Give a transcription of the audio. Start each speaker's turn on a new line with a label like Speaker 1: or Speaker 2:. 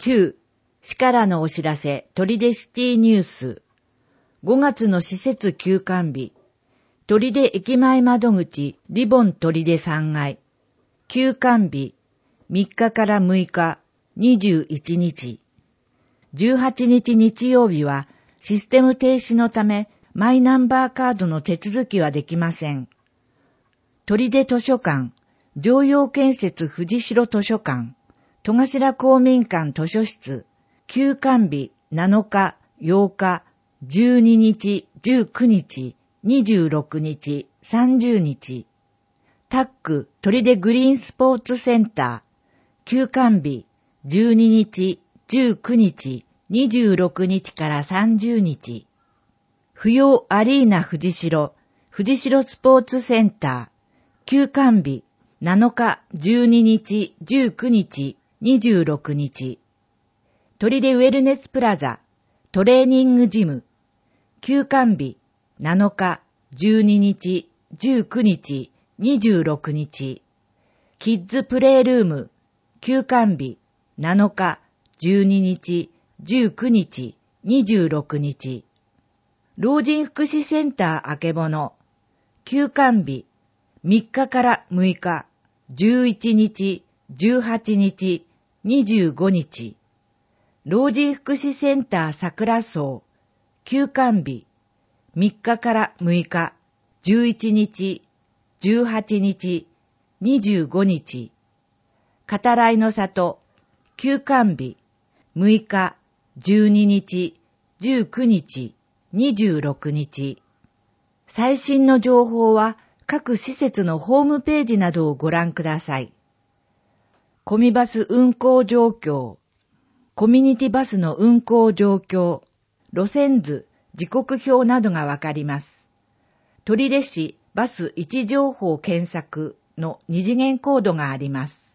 Speaker 1: 9、市からのお知らせ、取手シティニュース。5月の施設休館日。取手駅前窓口、リボン取手3階。休館日、3日から6日、21日。18日日曜日は、システム停止のため、マイナンバーカードの手続きはできません。取手図書館、常陽建設藤代図書館、戸頭公民館図書室、休館日7日、8日、12日、19日、26日、30日。タック取手グリーンスポーツセンター、休館日12日、19日、26日から30日。不要アリーナ藤代スポーツセンター、休館日7日、12日、19日、26日。取手ウェルネスプラザ、トレーニングジム、休館日7日、12日、19日、26日。キッズプレイルーム、休館日7日、12日、19日、26日。老人福祉センターあけぼの、休館日3日から6日、11日、18日、25日。老人福祉センター桜荘、休館日3日から6日、11日、18日、25日。語らいの里、休館日6日、12日、19日、26日。最新の情報は各施設のホームページなどをご覧ください。コミバス運行状況、コミュニティバスの運行状況、路線図、時刻表などがわかります。取手市バス位置情報検索の二次元コードがあります。